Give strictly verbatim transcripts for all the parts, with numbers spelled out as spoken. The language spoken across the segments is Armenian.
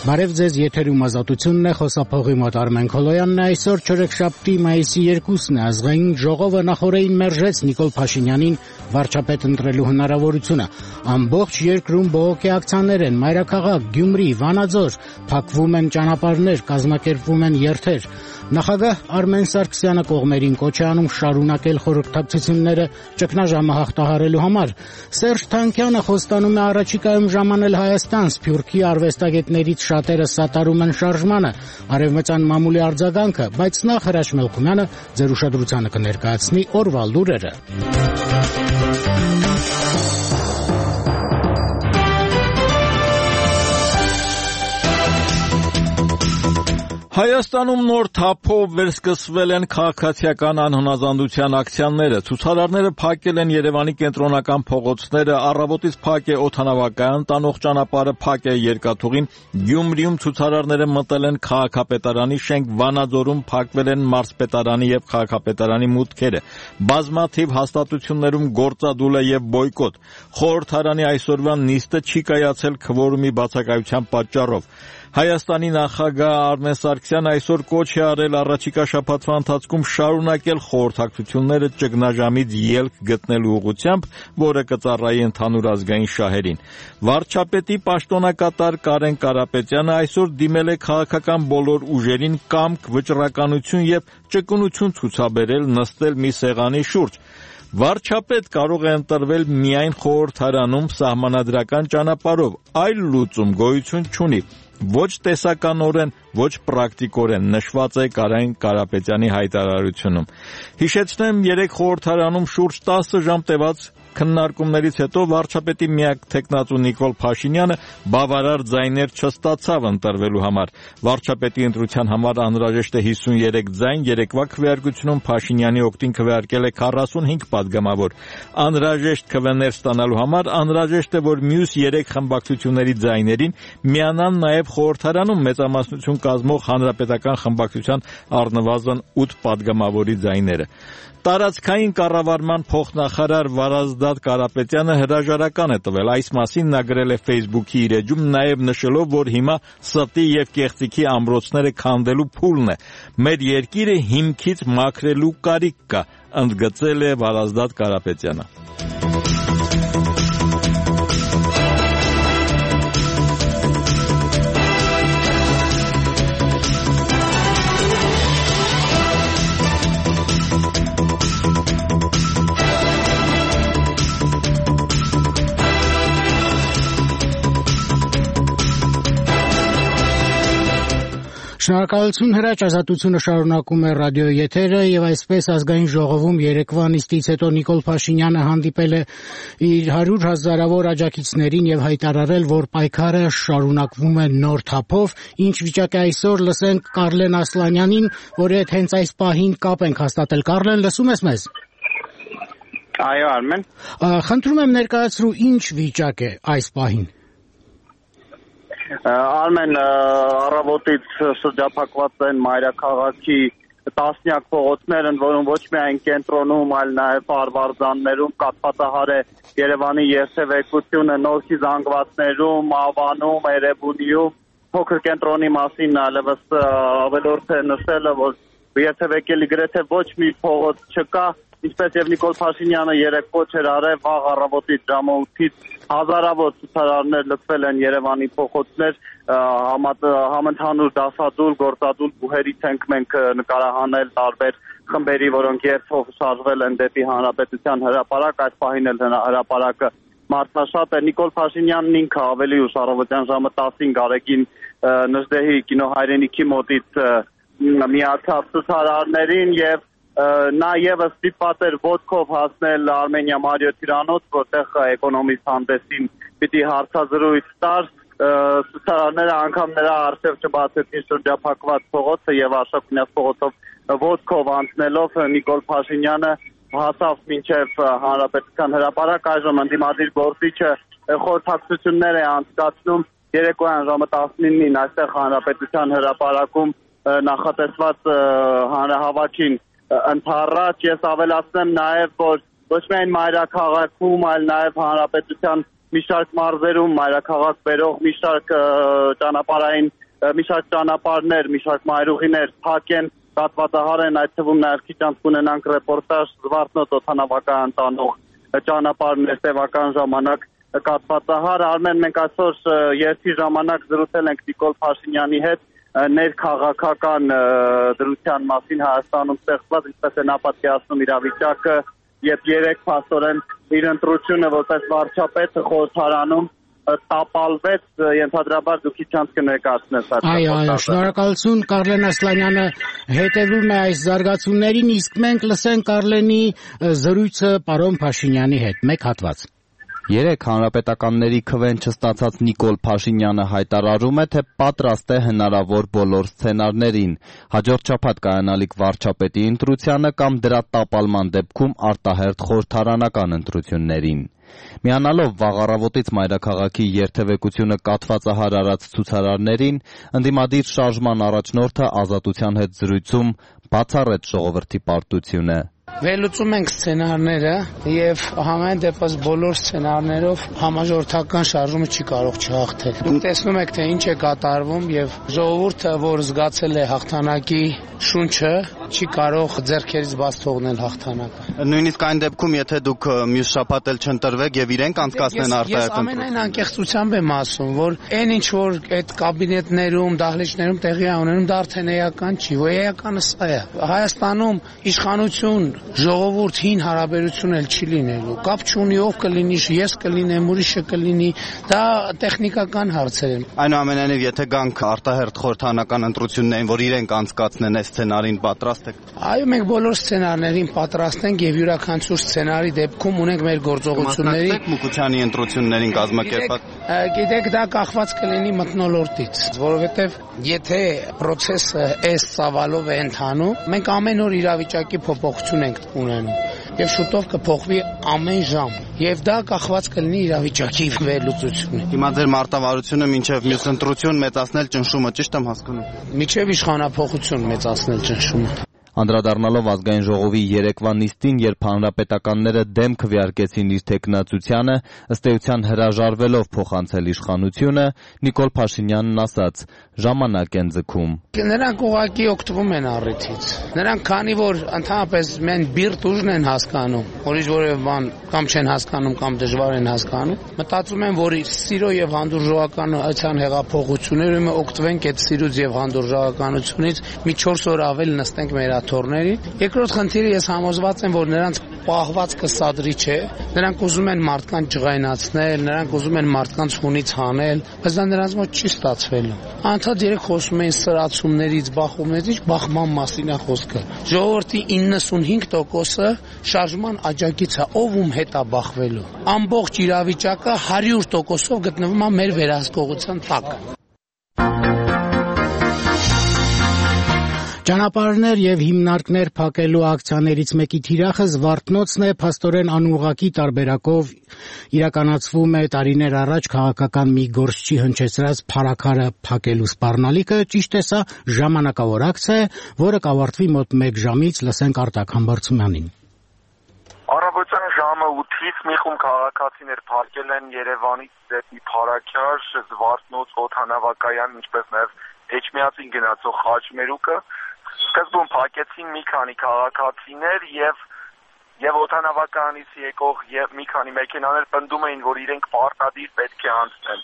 Բարև ձեզ, եթերում ազատությունն է, խոսափողի մոտ Արմեն Քոլոյանն է, այսօր չորեքշաբթի մայիսի երկուսն է, ազգային ժողովը նախօրեին մերժեց Նիկոլ Փաշինյանին վարչապետ ընտրելու հնարավորությունը։ Ամբողջ երկրում բողոքի ակցիաներ են, մայրաքաղաք, Գյումրի, Վանաձոր, փակվում են ճանապարհներ, կազմակերպվում են երթեր։ Նախագահ Արմեն Սարգսյանը կողմերին կոչ է անում շարունակել խորհրդակցությունները ճգնաժամը հաղթահարելու համար։ Սերժ Թանկյանը խոստանում է առաջիկայում ժամանել Հայաստան, Սփյուռքի արվեստագետներից շատերը սատարում են շարժմանը, արևմտյան մամուլի արձագանքը, բայց նախ Հրաչ Մելքումյանը ձեր ուշադրությանը կներկայացնի օրվա լուրերը։ Հայաստանում նոր թափով վերսկսվել են քաղաքացիական անհնազանդության ակցիաները։ Ցուցարարները փակել են Երևանի կենտրոնական փողոցները, առավոտից փակ է օդանավակայան տանող ճանապարհը, փակ է երկաթուղին։ Գյումրիում ցուցարարները մտել են քաղաքապետարանի շենք, Վանաձորում փակվել են մարզպետարանի եւ քաղաքապետարանի մուտքերը։ Բազմաթիվ հաստատություններում գործադուլ է եւ բոյկոտ։ Խորհրդարանի այսօրվա նիստը չի կայացել քվորումի բացակայության պատճառով։ Հայաստանի նախագահ Արմեն Սարգսյանը այսօր կոչ է արել առաջիկա շաբաթվա ընթացքում շարունակել խորհրդակցությունները ճգնաժամից ելք գտնելու ուղղությամբ, որը կծառայի ընդհանուր ազգային շահերին։ Վարչապետի պաշտոնակատար Կարեն Կարապետյանը այսօր դիմել է քաղաքական բոլոր ուժերին կամք, վճռականություն եւ ճկունություն ցուցաբերել նստել մի սեղանի շուրջ։ Վարչապետ կարող է ընտրվել միայն խորհրդարանում սահմանադրական ճանապարհով, այլ լուծում գոյություն չունի։ Ոչ տեսականորեն, ոչ պրակտիկորեն, նշված է Կարեն Կարապետյանի հայտարարությունում։ Հիշեցնեմ, երեք խորհրդարանում շուրջ տասը ժամ տևած քննարկումներից հետո վարչապետի միակ թեկնածու Նիկոլ Փաշինյանը բավարար ձայներ չստացավ ընտրվելու համար։ Վարչապետի ընտրության համար անհրաժեշտ է հիսունյերեք ձայն, երեկվա քվեարկությունում Փաշինյանի օգտին քվեարկել է քառասունհինգ պատգամավոր։ Անհրաժեշտ քվեներ ստանալու համար անհրաժեշտ է, որ մյուս երեք խմբակցությունների ձայներին միանան նաև խորհրդարանում մեծամասնություն կազմող հանրապետական խմբակցության առնվազն ութ պատգամավորի ձայները։ Տարածքային կառավարման փոխնախարար Վարազդատ Կարապետյանը հրաժարական է տվել։ Այս մասին նա գրել է Facebook-ի իր էջում, նաև նշելով, որ հիմա ստի եւ կեղծիքի ամրոցները քանդելու փուլն է։ Մեր երկիրը հիմքից մաքրելու կարիք կա, ընդգծել է Վարազդատ Կարապետյանը։ Շնորհակալություն Հրաչ, ազատությունը շարունակում է ռադիո եթերը եւ այսպես ազգային ժողովում երեկվա նիստից հետո Նիկոլ Փաշինյանը հանդիպել է իր հարյուր հազարավոր աջակիցներին եւ հայտարարել, որ պայքարը շարունակվում է նոր թափով։ Ինչ վիճակ է այսօր, լսենք Կարլեն Ասլանյանին, որի հետ հենց այս պահին կապ ենք հաստատել։ Կարլեն, լսում ես մեզ։ Այո, Արմեն։ Խնդրում եմ ներկայացրու, ինչ վիճակ է այս պահին։ Արմեն, առավոտից շրջափակված են մայրաքաղաքի տասնյակ փողոցներ, ընդ որում ոչ միայն կենտրոնում, այլ նաև արվարձաններում կաթվածահար է Երևանի երթևեկությունը, Նորքի զանգվածներում, Ավանում, Էրեբունիում, փոքր կենտրոնի մասին այլևս ավելորդ է նշելը, որ երթևեկելի գրեթե ոչ մի փողոց չկա, ինչպես եւ Նիկոլ Փաշինյանը երեք կոչ էր արել, վաղ առավոտից ժամը ութից հազարավոր ցուցարարներ լքվել են Երևանի փողոցներ, համընդհանուր դասադուլ, գործադուլ բուհերից ենք մենք նկարահանել տարբեր խմբերի, որոնք երթով շարժվել են դեպի Հանրապետության հրապարակ, այս պահին էլ հրապարակը մարդաշատ է։ Նիկոլ Փաշինյանն ինքը ավելի ուշ առավոտյան ժամը տասին Գարեգին Նժդեհի կինոհայրենիքի մոտից միացավ ցուցարարներին եւ նա եւս ստիպված էր ոտքով հասնել Արմենիա Մարիոթ հյուրանոց, որտեղ էկոնոմիստ հանդեսին պիտի հարցազրույց տար։ Ցուցարարները անգամ նրա առջև չբացեցին շրջափակված փողոցը եւ Արշակունյաց փողոցով ոտքով անցնելով Նիկոլ Փաշինյանը հասավ մինչև Հանրապետության հրապարակ։ Այժմ ընդդիմադիր գործիչը խորհրդակցություններ է անցկացնում երեկոյան ժամը տասնինին այստեղ Հանրապետության հրապարակում նախատեսված հանրահավաքին ընդառաջ։ Ես ավելացնեմ նաև, որ ոչ միայն մայրաքաղաքում, այլ նաև Հանրապետության մի շարք մարզերում մայրաքաղաք բերող մի շարք ճանապարհային մի շարք ճանապարհներ, մի շարք մայրուղիներ փակ են, կաթվածահար են, այդ թվում նաև քիչ անց կունենանք ռեպորտաժ Զվարթնոց օդանավակայան տանող ճանապարհներ տևական ժամանակ կաթվածահար։ Արմեն, մենք այսօր երթի ժամանակ զրուցել ենք Նիկոլ Փաշինյանի հետ ներքաղաքական դրության մասին Հայաստանում ստեղծված, ինչպես են ապացուցում իրավիճակը, երբ երեք փաստորեն իր ընտրությունը որպես վարչապետ խորհրդարանում տապալվեց, ենթադրաբար դուք իջանց կներկայացնես այդ Այո, այո, շնորհակալություն Կարլեն Ասլանյանը հետևում է այս զարգացումներին, իսկ մենք լսենք Կարլենի զրույցը պարոն Փաշինյանի հետ, մեկ հատված։ Երեք հանրապետականների քվեն չստացած Նիկոլ Փաշինյանը հայտարարում է, թե պատրաստ է հնարավոր բոլոր սցենարներին, հաջորդ շաբաթ կայանալիք վարչապետի ընտրությանը կամ դրա տապալման դեպքում արտահերթ խորհրդարանական ընտրություններին։ Միանալով վաղ առավոտից մայրաքաղաքի երթևեկությունը կաթվածահար արած ցուցարարներին, ընդդիմադիր շարժման առաջնորդը Ազատության հետ զրույցում բացառեց ժողովրդի պարտությունը։ Վերլուծում ենք սցենարները եւ համայն դեպս բոլոր սցենարներով համաժողովրդական շարժումը չի կարող չհաղթել։ Դուք տեսնում եք, թե ինչ է կատարվում եւ ժողովուրդը, որ զգացել է հաղթանակի շունչը, չի կարող ձեռքերից բաց թողնել հաղթանակը։ Նույնիսկ այն դեպքում, եթե դուք մյուս շաբաթ էլ չընտրվեք եւ իրենք անցկացնեն արտահայտ ընտրություն։ Ես ամենայն անկեղծությամբ եմ ասում, որ այն ինչ որ այդ կաբինետներում, դահլիճներում տեղի է ունենում, դա արդեն էական չի, որ էականը սա է։ Հայաստանում իշխանություն ժողովուրդ հին հարաբերություն էլ չի լինելու, կապ չունի ով կլինի, ես կլինեմ, ուրիշը կլինի, դա տեխնիկական հարցեր են։ Այնուամենայնիվ, եթե գանք արտահերթ խորհրդարանական ընտրություններին, որ իրենք անցկացնեն այս սցենարին, պատրաստ եք։ Այո, մենք բոլոր սցենարներին պատրաստ ենք եւ յուրաքանչյուր սցենարի դեպքում ունենք մեր գործողությունների։ Մուկուչյանի ընտրություններին կազմակերպած։ Գիտեք, դա կախված կլինի մթնոլորտից, որովհետեւ եթե process-ը այս ծավալով է ընթանում, մենք ամեն օր իրավիճակի փոփոխություն ենք ունենում եւ շուտով կփոխվի ամեն ժամ եւ դա կախված կլինի իրավիճակի վերլուծությունից։ Հիմա ձեր մարտավարությունը մինչեւ մյուս ընտրություն մեծացնել ճնշումը, ճիշտ եմ հասկանում։ Մինչեւ իշխանափոխություն մեծացնել ճնշումը։ Անդրադառնալով ազգային ժողովի երեկվա նիստին, երբ հանրապետականները դեմ քվեարկեցին իր թեկնածությանը, ըստ էության հրաժարվելով փոխանցել իշխանությունը, Նիկոլ Փաշինյանն ասաց. ժամանակ են ձգում։ Նրանք ուղղակի օգտվում են առիթից։ Նրանք քանի որ ընդհանրապես մեն բիրտ ուժն են հասկանում, որ ինչ որևէ բան կամ չեն հասկանում կամ դժվար են հասկանում, մտածում են, որ սիրո եւ հանդուրժողականության հեղափոխությունները օգտվենք այդ սիրուց եւ հանդուրժողականությունից մի չորս օր ավել նստենք մեր Երկրորդ խնդիրը ես համոզված եմ, որ նրանց պահվածքը սադրի չէ, նրանք ուզում են մարդկանց ջղայնացնել, նրանք ուզում են մարդկանց խունից հանել, բայց դա նրանց մոտ չի ստացվելու։ Անդադ երեք խոսում էին սրացումներից, բախումներից, բախման մասին է խոսքը։ Ժողովրդի իննսունհինգ տոկոսը շարժման աջակից է, ով ում հետ է բախվելու։ Ամբողջ իրավիճակը հարյուր տոկոսով գտնվում է մեր վերահսկողության տակ։ Ճանապարհներ եւ հիմնարկներ փակելու ակցիաներից մեկի թիրախը Զվարթնոցն է, փաստորեն անուղղակի տարբերակով իրականացվում է տարիներ առաջ քաղաքական մի գործչի հնչեցրած փարաքարը փակելու սպառնալիքը, ճիշտ է սա ժամանակավոր ակցիա է, որը կավարտվի մոտ մեկ ժամից, լսենք Արտակ Համբարձումյանին։ Առավոտյան ժամը ութից մի խումբ քաղաքացիներ փակել են Երևանից դեպի Փարաքար, Զվարթնոց օդանավակայան, ինչպես նաեւ Էջմիածին գնացող խաչմերուկը Սկզբում փակեցին մի քանի քաղաքացիներ եւ եւ օդանավականից եկող եւ մի քանի մեքենաներ պնդում էին, որ իրենք պարտադիր պետք է անցնեն։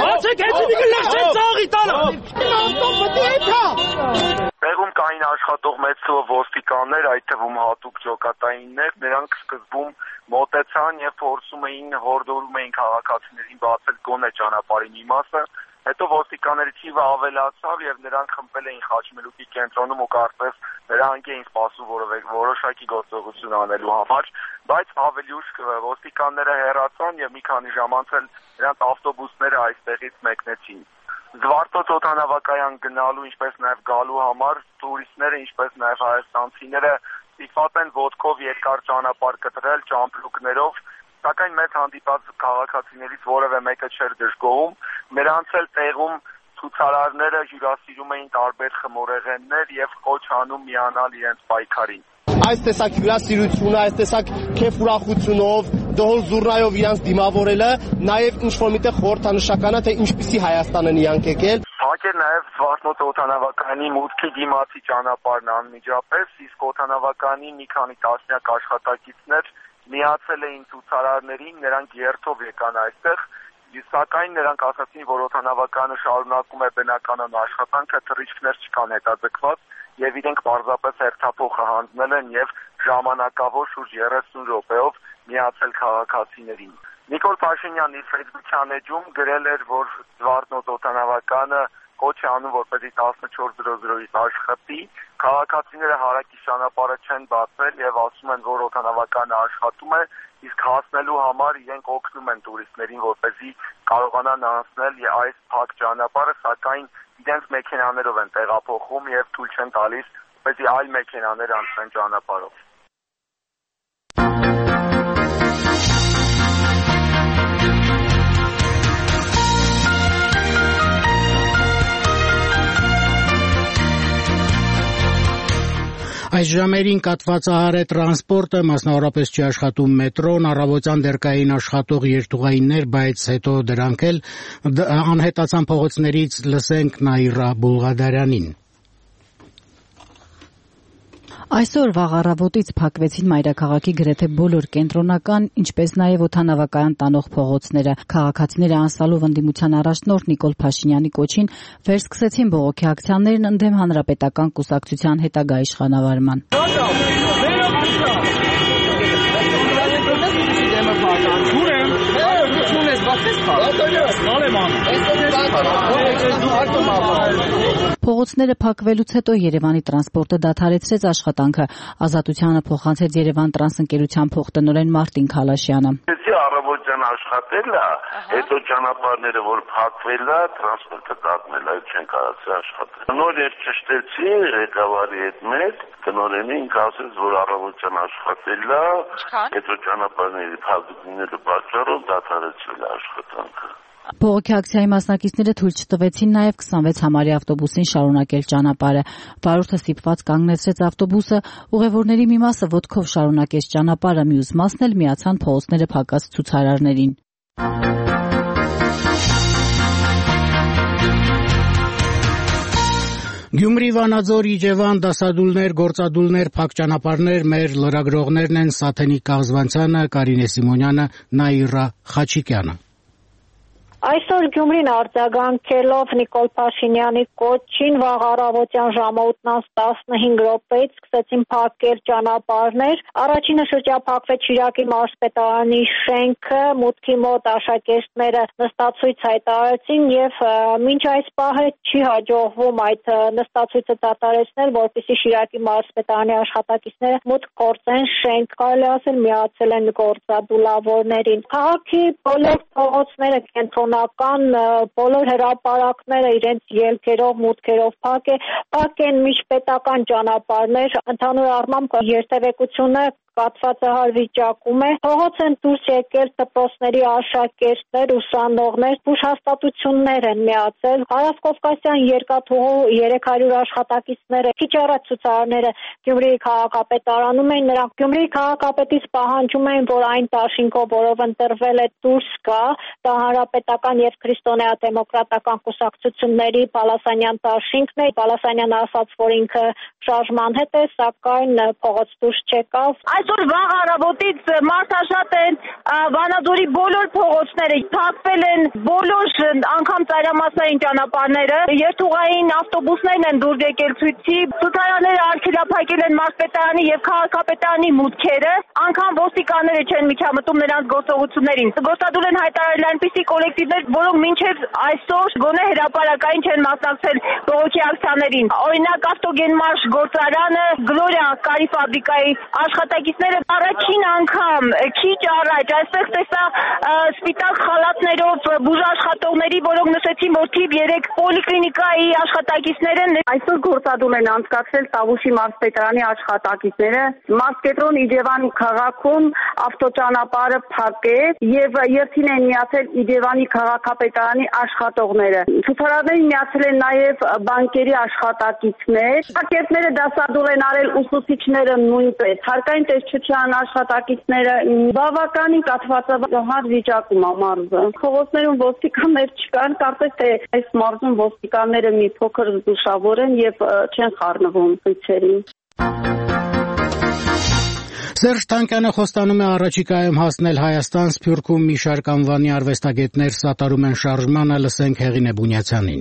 Տեղում կային աշխատող մեծ թվով ոստիկաններ, այդ թվում հատուկ ջոկատայիններ, նրանք սկզբում մոտեցան եւ փորձում էին հորդորում էին քաղաքացիներին բացել գոնե ճանապարհի մի մասը, հետո ոստիկանների թիվը ավելացավ եւ նրանք խմբել էին Խաչմերուկի կենտրոնում ու կարծես նրանք էին սպասում որոշակի գործողություն անելու համար, բայց ավելի ուշ ոստիկանները հեռացան եւ մի քանի ժամ անց էլ նրանց ավտոբուսները այստեղից մեկնեցին։ Զվարթնոց օդանավակայան գնալու, ինչպես նաեւ գալու համար տուրիստները, ինչպես նաեւ հայաստանցիները ստիպված են ոտքով երկար ճանապարհ կտրել ճամպրուկներով, սակայն մեծ հանդիպած քաղաքացիներից որևէ մեկը չէր դժգոհում, նրանց էլ տեղում ցուցարարները հյուրասիրում էին տարբեր խմորեղեններ եւ կոչ անում միանալ իրենց պայքարին։ Այս տեսակ հյուրասիրությունը, այս տեսակ քեֆ ուրախությունով դհոլ զուռնայով իրանց դիմավորելը նաև ինչ-որ միտեղ խորհրդանշական է, թե ինչպիսի Հայաստան են իրանք եկել։ Փակել նաև Զվարթնոց օդանավականի մուտքի դիմացի ճանապարհն անմիջապես, իսկ օդանավականի մի քանի տասնյակ աշխատակիցներ միացել էին ցուցարարներին, նրանք երթով եկան այստեղ, սակայն նրանք ասացին, որ օդանավականը շարունակում է բնականon աշխատանքը, թռիչքներ չկան հետաձգված եւ իրենք պարզապես հերթափոխը հանձնել են եւ ժամանակավոր շուրջ երեսուն րոպեով միացել քաղաքացիներին։ Նիկոլ Փաշինյանն իր Facebook-յան էջում գրել էր, որ Զվարթնոց օդանավականը կոչ է անում, որպեսզի տասնչորս զրո զրոից աշխատի, քաղաքացիները հարակից ճանապարհը չեն բացել եւ ասում են, որ օդանավականը աշխատում է, իսկ հասնելու համար իրենք օգնում են տուրիստներին, որպեսզի կարողանան անցնել այս փակ ճանապարհը, սակայն իրենց մեքենաներով են տեղափոխում եւ թույլ չեն տալիս, որպեսզի այլ մեքենաներ անցնեն ճանապարհով։ Այս ժամերին կաթվածահար է տրանսպորտը, մասնավորապես չի աշխատում մետրոն, առավոտյան դեռ կային աշխատող երթուղայիններ, բայց հետո դրանք էլ անհետացան փողոցներից, լսենք Նաիրա Բուլղադարյանին։ Այսօր վաղ առավոտից փակվեցին մայրաքաղաքի գրեթե բոլոր կենտրոնական, ինչպես նաև օդանավակայան տանող փողոցները։ Քաղաքացիները անցալով ընդդիմության առաջնորդ Նիկոլ Փաշինյանի կոչին վերսկսեցին բողոքի ակցիաներն ընդդեմ Հանրապետական կուսակցության հետագա իշխանավարման։ Փողոցները փակվելուց հետո Երևանի տրանսպորտը դադարեցրեց աշխատանքը։ Ազատությանը փոխանցեց Երևան տրանսընկերության փոխտնօրեն Մարտին Քալաշյանը։ Առավոտյան աշխատել է, հետո ճանապարհները որ փակվել է, տրանսպորտը կապնել է, չեն կարողացել աշխատել։ Նոր երճշտեցի ղեկավարի հետ մեկ, տնօրենին ասեց, որ առավոտյան աշխատել է, հետո ճանապարհների փակումների պատճառով դադարեցրել է աշխատանքը։ Բողոքի ակցիայի մասնակիցները թույլ չտվեցին նաև քսանվեց համարի ավտոբուսին շարունակել ճանապարհը։ Վարորդը ստիպված կանգնեցրեց ավտոբուսը, ուղևորների մի մասը ոտքով շարունակեց ճանապարհը, մյուս մասն էլ միացան փողոցները փակած ցուցարարներին։ Գյումրի, Վանաձոր, Իջևան, դասադուլներ, գործադուլներ, փակ ճանապարհներ, մեր լրագրողներն են Սաթենիկ Կաղզվանցյանը, Կարինե Սիմոնյանը, Նաիրա Խաչիկյանը։ Այսօր Գյումրին արձագանքելով Նիկոլ Փաշինյանի կոչին վաղ առավոտյան ժամը ութից տասնհինգ րոպեից սկսեցին փակել ճանապարհներ։ Առաջինը շրջափակվեց Շիրակի մարզպետարանի շենքը, մուտքի մոտ աշակերտները նստացույց հայտարարեցին եւ մինչ այս պահը չի հաջողվում այդ նստացույցը դադարեցնել, որպեսզի Շիրակի մարզպետարանի աշխատակիցները մուտք գործեն շենք, կարելի ասել միացել են գործադուլավորներին։ Քաղաքի բոլոր փողոցները կենտրոն բոլոր հրապարակները իրենց ելքերով, մուտքերով փակ է, փակ են միջպետական ճանապարհներ, ընդհանուր առմամբ երթևեկությունը կաթվածահար վիճակում է։ Փողոց են դուրս եկել դպրոցների աշակերտներ, ուսանողներ, հուշհաստատություններ են միացել։ Հարավկովկասյան երկաթուղու երեք հարյուր աշխատակիցները քիչ առաջ ցուցարարները Գյումրիի քաղաքապետարանում էին, նրանք Գյումրիի քաղաքապետից պահանջում էին, որ այն դաշինքով, որով ընտրվել է, դուրս գա, դա հանրապետական եւ քրիստոնեա-դեմոկրատական կուսակցությունների Պալասանյան դաշինքն է։ Պալասանյանը ասաց, որ ինքը շարժման հետ է, սակայն փողոց դուրս չեկավ։ Այսօր վաղ առավոտից մարդաշատ են Վանաձորի բոլոր փողոցները, փակվել են բոլոր անգամ ծայրամասային ճանապարհները, երթուղային ավտոբուսներն են դուրս եկել ցույցի, ցուցարարները արգելափակել են մարզպետարանի եւ քաղաքապետարանի մուտքերը, անգամ ոստիկանները չեն միջամտում նրանց գործողություններին։ Գործադուլ են հայտարարել այնպիսի կոլեկտիվներ, որոնք մինչև այսօր գոնե հրապարակային չեն մասնակցել բողոքի ակցիաներին։ Օրինակ Ավտոգենմարշ գործարանը, Գլորիա կարի ֆաբրիկայի աշխատակիցները առաջին անգամ քիչ առաջ այստեղ տեսա սպիտակ խալաթներով բուժաշխատողների, որոնք նշեցին, որ թիվ երեք պոլիկլինիկայի աշխատակիցները այսօր գործադուլ են անցկացրել Տավուշի մարզպետարանի աշխատակիցները։ Մարզկենտրոն Իջևան քաղաքում ավտոճանապարհը փակ է եւ երթին են միացել Իջևանի քաղաքապետարանի աշխատողները։ Ցուցարարներին միացել են նաեւ բանկերի աշխատակիցներ։ Աշակերտները դասադուլ են արել, ուսուցիչները նույնպես։ Հարկային կառավարության աշխատակիցները բավականին կաթվածաբար վիճակում է մարզը։ Փողոցներում ոստիկաններ չկան, կարծես թե այս մարզում ոստիկանները մի փոքր զգուշավոր են եւ չեն խառնվում ցույցերին։ Սերժ Թանկյանը խոստանում է առաջիկայում հասնել Հայաստան, Սփյուռքում մի շարք անվանի արվեստագետներ սատարում են շարժմանը, լսենք Հեղինե Բունյացյանին։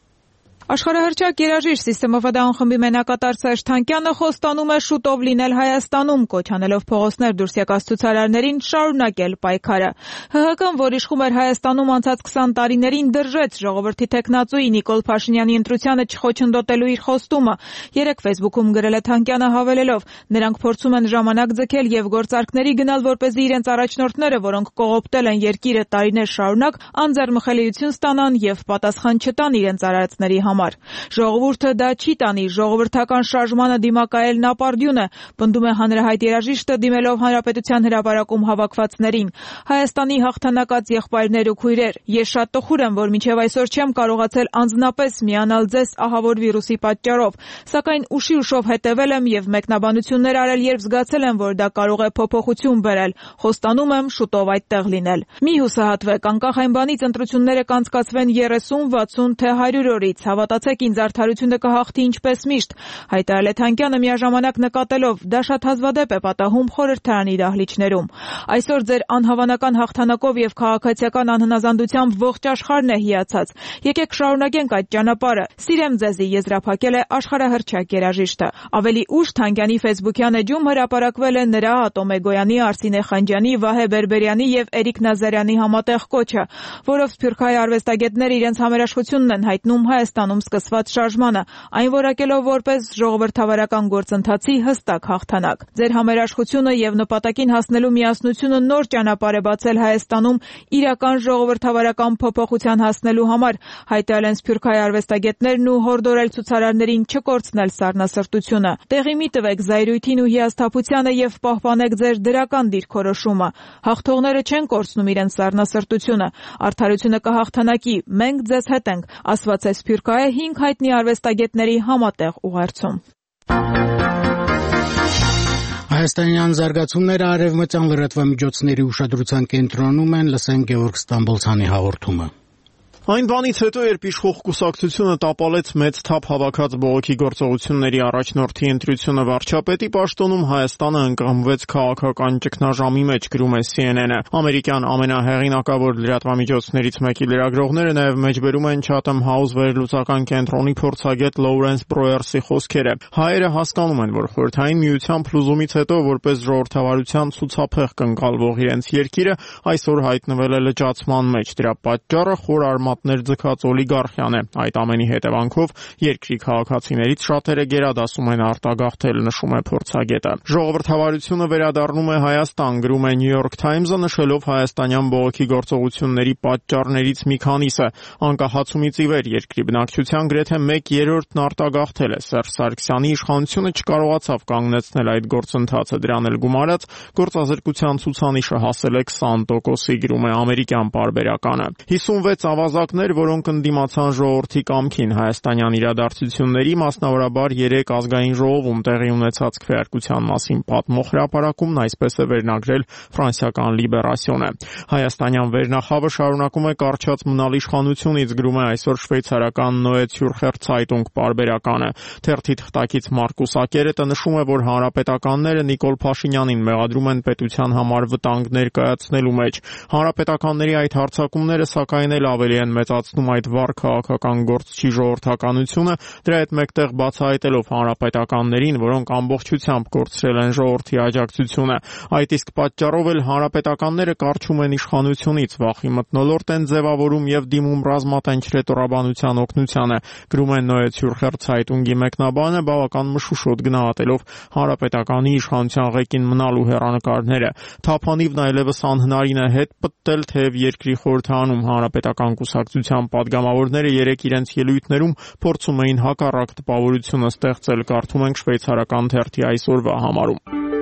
Աշխարհահռչակ երաժիշտ System of a Down խմբի մենակատար Սերժ Թանկյանը խոստանում է շուտով լինել Հայաստանում, կոչ անելով փողոցներ դուրս եկած ցուցարարներին շարունակել պայքարը։ ՀՀԿ-ն, որ իշխում էր Հայաստանում անցած քսան տարիներին, դրժեց ժողովրդի թեկնածուի Նիկոլ Փաշինյանի ընտրությանը չխոչընդոտելու իր խոստումը։ Երեկ Facebook-ում գրել է Թանկյանը հավելելով. նրանք փորձում են ժամանակ ձգել եւ գործարքների գնալ, որպեսզի իրենց առաջնորդները, որոնք կողոպտել են երկիրը տարիներ շարունակ, անձեռմխելիություն ստանան եւ պատասխան չտան իրենց արարածների համար։ Ժողովուրդը դա չի տանի, ժողովրդական շարժմանը դիմակայելն ապարդյուն է, պնդում է հանրահայտ երաժիշտը դիմելով Հանրապետության հրապարակում հավաքվածներին։ Հայաստանի հաղթանակած եղբայրներ ու քույրեր, ես շատ տխուր եմ, որ մինչև այսօր չեմ կարողացել անձնապես միանալ ձեզ ահավոր վիրուսի պատճառով, սակայն ուշի ուշով հետևել եմ եւ մեկնաբանություններ արել, երբ զգացել եմ, որ դա կարող է փոփոխություն բերել։ Խոստանում եմ շուտով այդտեղ լինել։ Մի հուսահատվեք, անկախ այն բանից ընտրությունները կանցկացվեն երեսուն, վաթսուն թե հարյուր օրից, հավատացեք ինձ, արդարությունը կհաղթի ինչպես միշտ, հայտարարել է Թանկյանը միաժամանակ նկատելով, դա շատ հազվադեպ է պատահում խորհրդարանի դահլիճներում։ Այսօր ձեր անհավանական հաղթանակով եւ քաղաքացիական անհնազանդությամբ ողջ աշխարհն է հիացած։ Եկեք շարունակենք այդ ճանապարհը։ Սիրեմ ձեզի, եզրափակել է աշխարհահռչակ երաժիշտը։ Ավելի ուշ Թանկյանի Facebook-յան էջում հրապարակվել է նրա, Ատոմ Էգոյանի, Արսինե Խանջյանի, Վահե Բերբերյանի եւ Էրիկ Նազարյանի համատեղ կոչը, որով սփյուռքահայ արվեստագետները իրենց համերաշխությունն են հայտնում Հայաստանում սկսված շարժմանը, այն որակելով որպես ժողովրդավարական գործընթացի հստակ հաղթանակ։ Ձեր համերաշխությունը եւ նպատակին հասնելու միասնությունը նոր ճանապարհ է բացել Հայաստանում իրական ժողովրդավարական փոփոխության հասնելու համար, հայտարարել են սփյուռքահայ արվեստագետներն ու հորդորել ցուցարարներին չկորցնել սառնասրտությունը։ Տեղի մի տվեք զայրույթին ու հիասթափությանը եւ պահպանեք ձեր դրական դիրքորոշումը։ Հաղթողները չեն կորցնում իրենց սառնասրտությունը։ Արդարությունը կհաղթանակի, մենք ձեզ հետ ենք, ասված է սփյուռքահայ հինգ հայտնի արվեստագետների համատեղ ուղերձում։ Հայաստանյան զարգացումները արևմտյան լրատվամիջոցների ուշադրության կենտրոնում են, լսենք Գևորգ Ստամբոլցյանի հաղորդումը։ Այն բանից հետո, երբ իշխող կուսակցությունը տապալեց մեծ թափ հավաքած բողոքի գործողությունների առաջնորդի ընտրությունը վարչապետի պաշտոնում, Հայաստանը ընկղմվեց քաղաքական ճգնաժամի մեջ, գրում է C N N-ը։ Ամերիկյան ամենահեղինակավոր լրատվամիջոցներից մեկի լրագրողները նաև մեջբերում են Chatham House վերլուծական կենտրոնի փորձագետ Լոուրենս Բրոյերսի խոսքերը։ Հայերը հասկանում են, որ Խորհրդային Միության փլուզումից հետո, որպես ժողովրդավարության ցուցափեղ կնկալվող իրենց երկիրը այսօր հայտնվել է լճացման մեջ։ Դրա պատճառը խոր արմատ ձգած օլիգարխիան է։ Այդ ամենի հետևանքով երկրի քաղաքացիներից շատերը գերադասում են արտագաղթել, նշում է փորձագետը։ Ժողովրդավարությունը վերադառնում է Հայաստան, գրում է New York Times-ը, նշելով հայաստանյան բողոքի գործողությունների պատճառներից մի քանիսը։ Անկախացումից ի վեր երկրի բնակչության գրեթե մեկ երրորդն արտագաղթել է։ Սերժ Սարգսյանի իշխանությունը չկարողացավ կանգնեցնել այդ գործընթացը, դրան էլ գումարած գործազրկության ցուցանիշը հասել է քսան տոկոսի, գրում է ամերիկյան պարբերականը։ հիսունվեց ավազակներ, որոնք ընդդիմացան ժողովրդի կամքին հայաստանյան իրադարձությունների, մասնավորաբար երեք ազգային ժողովում տեղի ունեցած քվեարկության մասին պատմող հրապարակումն այսպես է վերնագրել ֆրանսիական Լիբերասիոնը։ Հայաստանյան վերնախավը շարունակում է կարճած մնալ իշխանությունից, գրում է այսօր շվեյցարական Neue Zürcher Zeitung պարբերականը։ Թերթի թղթակից Մարկուս Ակերետը նշում է, որ հանրապետականները Նիկոլ Փաշինյանին մեղադրում են պետության համար վտանգներ կայացնելու մեջ։ Հանրապետականների այդ հարձակումները սակայն էլ ավելի են մեծացնում այդ վառ քաղաքական գործչի ժողովրդականությունը, դրա հետ մեկտեղ բացահայտելով հանրապետականներին, որոնք ամբողջությամբ կորցրել են ժողովրդի աջակցությունը։ Այդ իսկ պատճառով էլ հանրապետականները կարճում են իշխանությունից, վախի մթնոլորտ են ձևավորում եւ դիմում ռազմատենչ ռետորաբանության օգնությանը, գրում է Neue Zürcher Zeitung-ի մեկնաբանը, բավական մշուշոտ գնահատելով հանրապետականի իշխանության ղեկին մնալու հեռանկարները։ Թափանիվն այլևս անհնարին է հետ պտտել, թեև երկրի խորհրդանում հանրապետական կուսակցության падգամավորները երեք իրենց ելույթներում փորձում էին հակառակ տպավորությունը ստեղծել, կարդում ենք շվեյցարական թերթի այսօրվա համարում։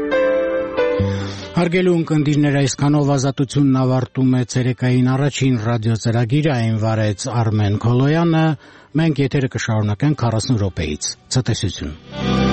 Հարգելի ունկնդիրներ, այսքանով ազատությունն ավարտում է ցերեկային առաջին ռադիոծրագիրը, այն վարեց Արմեն Քոլոյանը, մենք եթերը կշարունակենք քառասուն րոպեից։ Ցտեսություն։